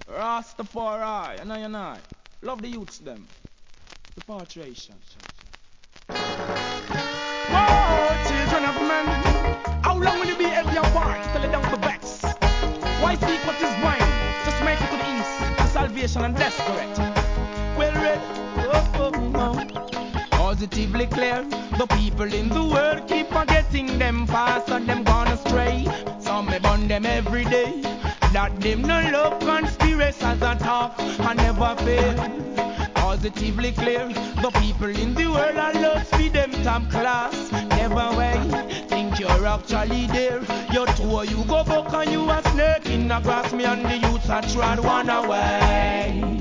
Rastafari, and I. Love the youths them. The partration. Whoa, children of men. How long will you be heavy and part till it down the vex? Why seek what is wine? Just make it to the east. To salvation and desperate. Well read. Positively clear. The people in the world keep forgetting them fast and them gone astray. Some may burn them every day. That them no love conspiracies and talk and never fail. Positively clear, the people in the world are lost for them top class. Never way, think you're actually there. You tour, you go buck and you a snake in the grass. Me and the youths are trod one away.